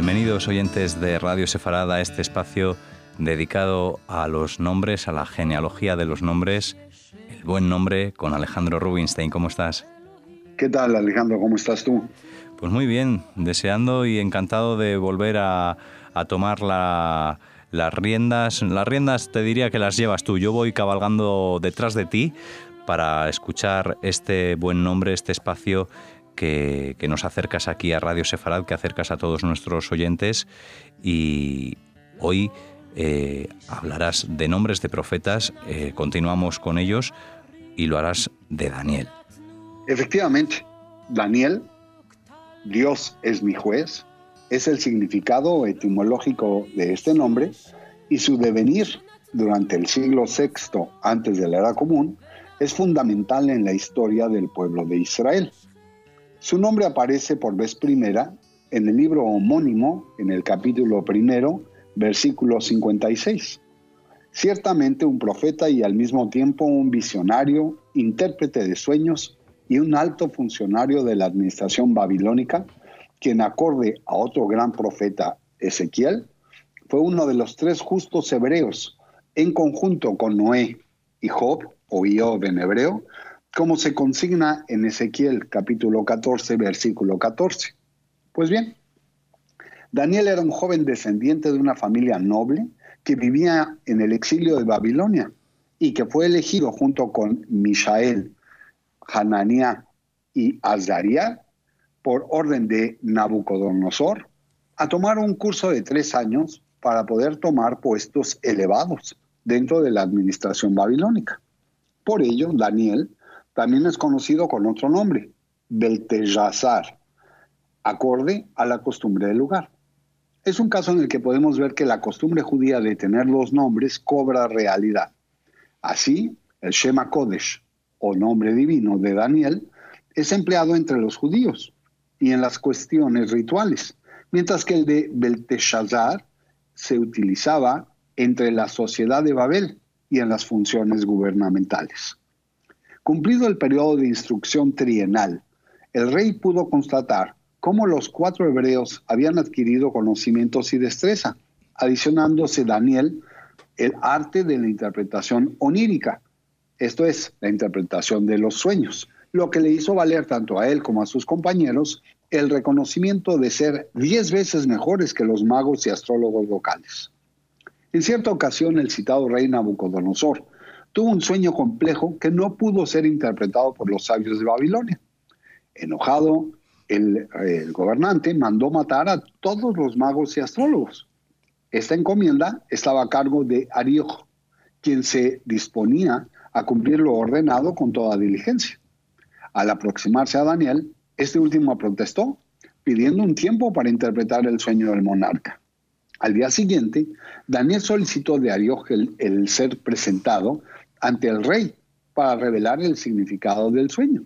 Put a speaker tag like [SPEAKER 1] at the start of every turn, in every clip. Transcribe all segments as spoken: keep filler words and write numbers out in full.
[SPEAKER 1] Bienvenidos oyentes de Radio Sefarad a este espacio dedicado a los nombres, a la genealogía de los nombres, el buen nombre, con Alejandro Rubinstein. ¿Cómo estás?
[SPEAKER 2] ¿Qué tal, Alejandro? ¿Cómo estás tú?
[SPEAKER 1] Pues muy bien, deseando y encantado de volver a, a tomar la, las riendas. Las riendas te diría que las llevas tú. Yo voy cabalgando detrás de ti para escuchar este buen nombre, este espacio que, que nos acercas aquí a Radio Sefarad, que acercas a todos nuestros oyentes. Y hoy eh, hablarás de nombres de profetas, eh, continuamos con ellos y lo harás de Daniel.
[SPEAKER 2] Efectivamente, Daniel, Dios es mi juez, es el significado etimológico de este nombre, y su devenir durante el siglo sexto antes de la era común es fundamental en la historia del pueblo de Israel. Su nombre aparece por vez primera en el libro homónimo, en el capítulo primero, versículo cincuenta y seis. Ciertamente un profeta y al mismo tiempo un visionario, intérprete de sueños y un alto funcionario de la administración babilónica, quien acorde a otro gran profeta, Ezequiel, fue uno de los tres justos hebreos, en conjunto con Noé y Job, o Iob en hebreo, como se consigna en Ezequiel capítulo catorce, versículo catorce. Pues bien, Daniel era un joven descendiente de una familia noble que vivía en el exilio de Babilonia y que fue elegido junto con Mishael, Hananías y Azariah por orden de Nabucodonosor a tomar un curso de tres años para poder tomar puestos elevados dentro de la administración babilónica. Por ello, Daniel también es conocido con otro nombre, Belteshazzar, acorde a la costumbre del lugar. Es un caso en el que podemos ver que la costumbre judía de tener los nombres cobra realidad. Así, el Shema Kodesh, o nombre divino de Daniel, es empleado entre los judíos y en las cuestiones rituales, mientras que el de Belteshazzar se utilizaba entre la sociedad de Babel y en las funciones gubernamentales. Cumplido el periodo de instrucción trienal, el rey pudo constatar cómo los cuatro hebreos habían adquirido conocimientos y destreza, adicionándose Daniel el arte de la interpretación onírica, esto es, la interpretación de los sueños, lo que le hizo valer tanto a él como a sus compañeros el reconocimiento de ser diez veces mejores que los magos y astrólogos locales. En cierta ocasión, el citado rey Nabucodonosor tuvo un sueño complejo que no pudo ser interpretado por los sabios de Babilonia. Enojado, el, el gobernante mandó matar a todos los magos y astrólogos. Esta encomienda estaba a cargo de Ariojo, quien se disponía a cumplir lo ordenado con toda diligencia. Al aproximarse a Daniel, este último protestó, pidiendo un tiempo para interpretar el sueño del monarca. Al día siguiente, Daniel solicitó de Ariojo el, el ser presentado ante el rey para revelar el significado del sueño.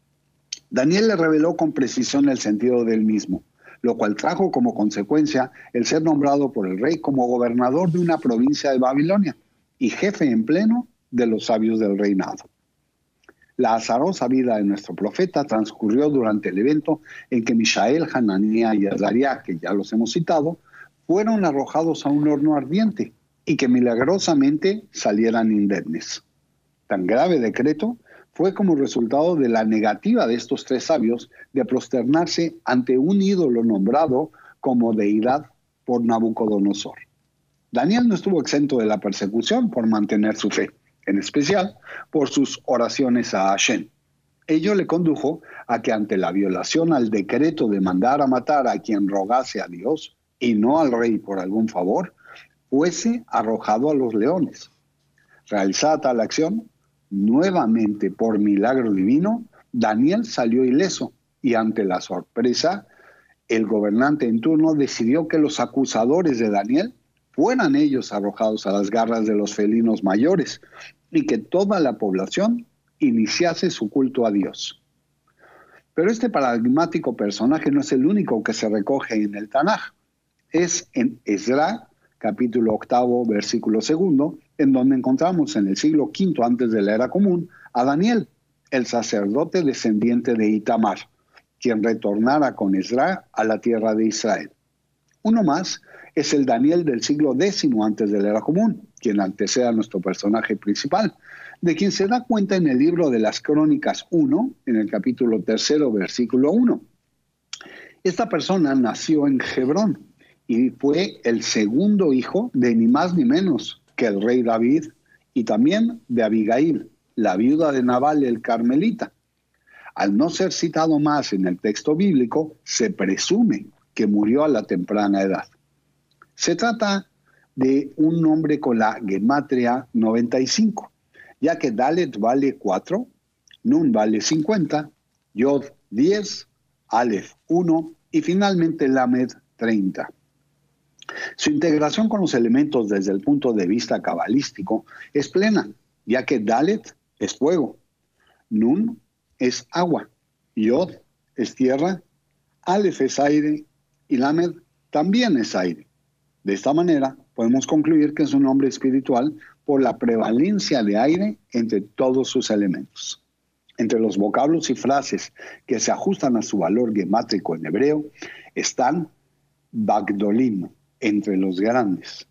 [SPEAKER 2] Daniel le reveló con precisión el sentido del mismo, lo cual trajo como consecuencia el ser nombrado por el rey como gobernador de una provincia de Babilonia y jefe en pleno de los sabios del reinado. La azarosa vida de nuestro profeta transcurrió durante el evento en que Mishael, Hananías y Azariah, que ya los hemos citado, fueron arrojados a un horno ardiente y que milagrosamente salieran indemnes. Tan grave decreto fue como resultado de la negativa de estos tres sabios de prosternarse ante un ídolo nombrado como deidad por Nabucodonosor. Daniel no estuvo exento de la persecución por mantener su fe, en especial por sus oraciones a Hashem. Ello le condujo a que ante la violación al decreto de mandar a matar a quien rogase a Dios y no al rey por algún favor, fuese arrojado a los leones. Realizada tal acción, nuevamente por milagro divino, Daniel salió ileso y ante la sorpresa, el gobernante en turno decidió que los acusadores de Daniel fueran ellos arrojados a las garras de los felinos mayores y que toda la población iniciase su culto a Dios. Pero este paradigmático personaje no es el único que se recoge en el Tanaj. Es en Ezra, capítulo octavo, versículo segundo, en donde encontramos en el siglo quinto antes de la era común a Daniel, el sacerdote descendiente de Itamar, quien retornara con Ezra a la tierra de Israel. Uno más es el Daniel del siglo décimo antes de la era común, quien antecede a nuestro personaje principal, de quien se da cuenta en el libro de las Crónicas uno, en el capítulo tercero, versículo uno. Esta persona nació en Hebrón y fue el segundo hijo de ni más ni menos que el rey David y también de Abigail, la viuda de Nabal el Carmelita. Al no ser citado más en el texto bíblico, se presume que murió a la temprana edad. Se trata de un nombre con la gematria noventa y cinco, ya que Dalet vale cuatro, Nun vale cincuenta, Yod diez, Aleph uno y finalmente Lamed treinta. Su integración con los elementos desde el punto de vista cabalístico es plena, ya que Dalet es fuego, Nun es agua, Yod es tierra, Aleph es aire y Lamed también es aire. De esta manera, podemos concluir que es un nombre espiritual por la prevalencia de aire entre todos sus elementos. Entre los vocablos y frases que se ajustan a su valor gemátrico en hebreo están Bagdolim, entre los grandes,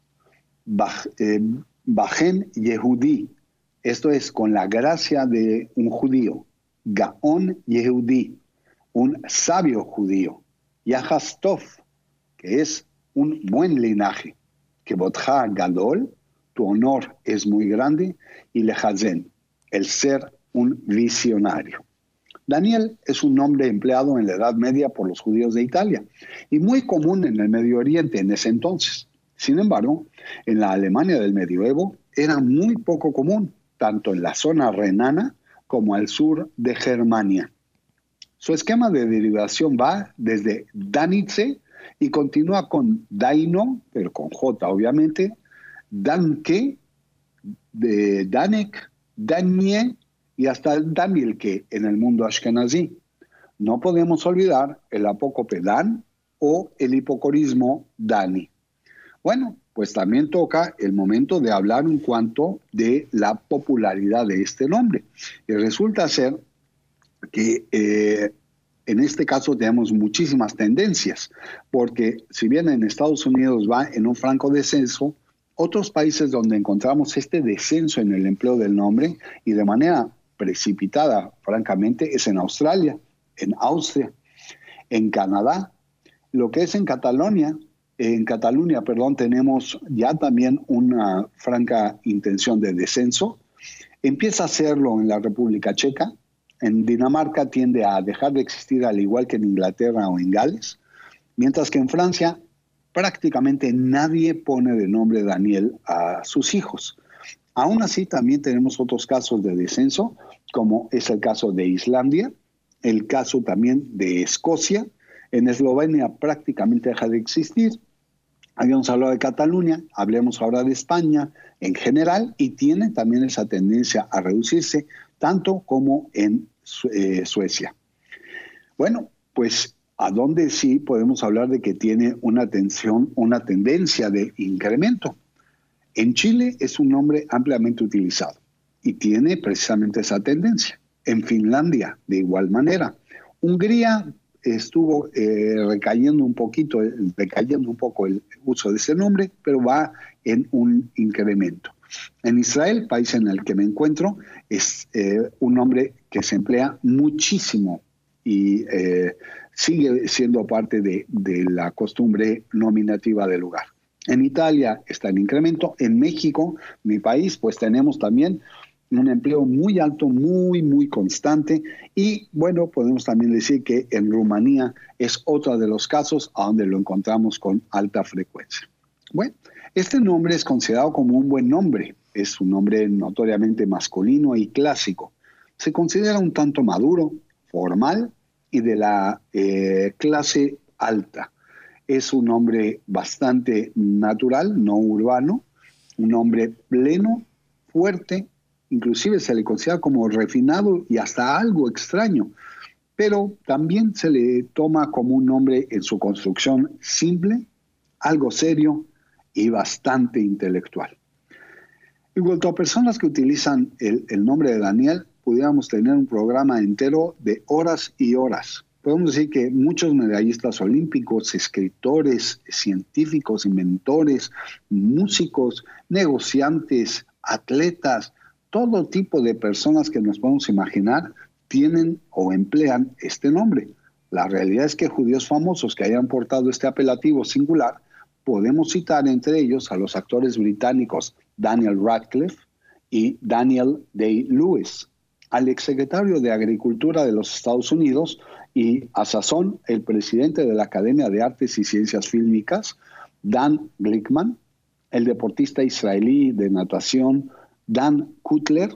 [SPEAKER 2] Bajen Yehudí, esto es con la gracia de un judío, Gaon Yehudí, un sabio judío, Yahas Tov, que es un buen linaje, Kebotja Gadol, tu honor es muy grande, y Lehazen, el ser un visionario. Daniel es un nombre empleado en la Edad Media por los judíos de Italia y muy común en el Medio Oriente en ese entonces. Sin embargo, en la Alemania del medioevo era muy poco común, tanto en la zona renana como al sur de Germania. Su esquema de derivación va desde Danitze y continúa con Daino, pero con J obviamente, Danke, de Danek, Danie y hasta el Danielke en el mundo ashkenazí. No podemos olvidar el apócope Dan o el hipocorismo Dani. Bueno, pues también toca el momento de hablar en cuanto de la popularidad de este nombre. Y resulta ser que eh, en este caso tenemos muchísimas tendencias, porque si bien en Estados Unidos va en un franco descenso, otros países donde encontramos este descenso en el empleo del nombre y de manera precipitada, francamente, es en Australia, en Austria, en Canadá, lo que es en Cataluña, en Cataluña, perdón, tenemos ya también una franca intención de descenso. Empieza a hacerlo en la República Checa. En Dinamarca tiende a dejar de existir al igual que en Inglaterra o en Gales, mientras que en Francia prácticamente nadie pone de nombre Daniel a sus hijos. Aún así, también tenemos otros casos de descenso, como es el caso de Islandia, el caso también de Escocia. En Eslovenia prácticamente deja de existir. Habíamos hablado de Cataluña, hablemos ahora de España en general, y tiene también esa tendencia a reducirse, tanto como en eh, Suecia. Bueno, pues a donde sí podemos hablar de que tiene una, tensión, una tendencia de incremento. En Chile es un nombre ampliamente utilizado y tiene precisamente esa tendencia. En Finlandia, de igual manera. Hungría estuvo eh, recayendo un poquito, recayendo un poco el uso de ese nombre, pero va en un incremento. En Israel, país en el que me encuentro, es eh, un nombre que se emplea muchísimo y eh, sigue siendo parte de, de la costumbre nominativa del lugar. En Italia está en incremento. En México, mi país, pues tenemos también un empleo muy alto, muy, muy constante. Y bueno, podemos también decir que en Rumanía es otro de los casos a donde lo encontramos con alta frecuencia. Bueno, este nombre es considerado como un buen nombre. Es un nombre notoriamente masculino y clásico. Se considera un tanto maduro, formal y de la eh, clase alta. Es un nombre bastante natural, no urbano, un hombre pleno, fuerte, inclusive se le considera como refinado y hasta algo extraño, pero también se le toma como un nombre en su construcción simple, algo serio y bastante intelectual. En cuanto a personas que utilizan el, el nombre de Daniel, pudiéramos tener un programa entero de horas y horas, podemos decir que muchos medallistas olímpicos, escritores, científicos, inventores, músicos, negociantes, atletas, todo tipo de personas que nos podemos imaginar tienen o emplean este nombre. La realidad es que judíos famosos que hayan portado este apelativo singular, podemos citar entre ellos a los actores británicos Daniel Radcliffe y Daniel Day-Lewis, al exsecretario de Agricultura de los Estados Unidos y a sazón el presidente de la Academia de Artes y Ciencias Fílmicas, Dan Glickman, el deportista israelí de natación Dan Cutler,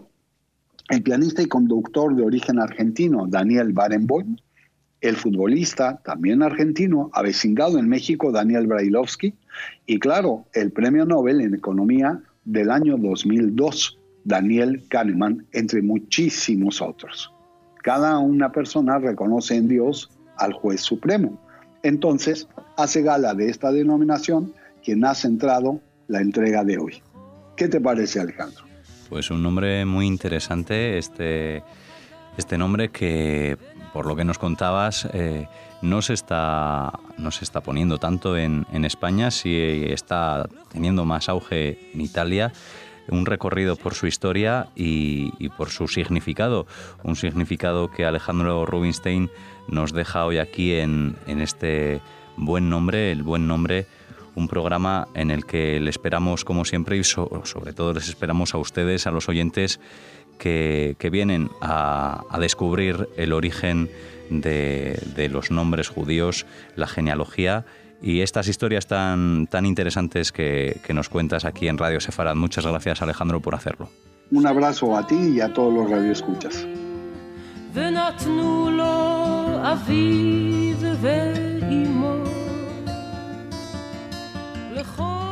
[SPEAKER 2] el pianista y conductor de origen argentino Daniel Barenboim, el futbolista, también argentino, avecindado en México, Daniel Brailovsky, y claro, el premio Nobel en Economía del año dos mil dos, Daniel Kahneman, entre muchísimos otros. Cada una persona reconoce en Dios al juez supremo. Entonces, hace gala de esta denominación quien ha centrado la entrega de hoy. ¿Qué te parece, Alejandro?
[SPEAKER 1] Pues un nombre muy interesante, este, este nombre que, por lo que nos contabas, eh, no se está, no se está poniendo tanto en, en España, sí está teniendo más auge en Italia. Un recorrido por su historia y, y por su significado, un significado que Alejandro Rubinstein nos deja hoy aquí en, en este buen nombre, el buen nombre, un programa en el que le esperamos como siempre y so, sobre todo les esperamos a ustedes, a los oyentes que, que vienen a, a descubrir el origen de, de los nombres judíos, la genealogía y estas historias tan, tan interesantes que, que nos cuentas aquí en Radio Sefarad. Muchas gracias, Alejandro, por hacerlo.
[SPEAKER 2] Un abrazo a ti y a todos los radioescuchas.
[SPEAKER 3] לכל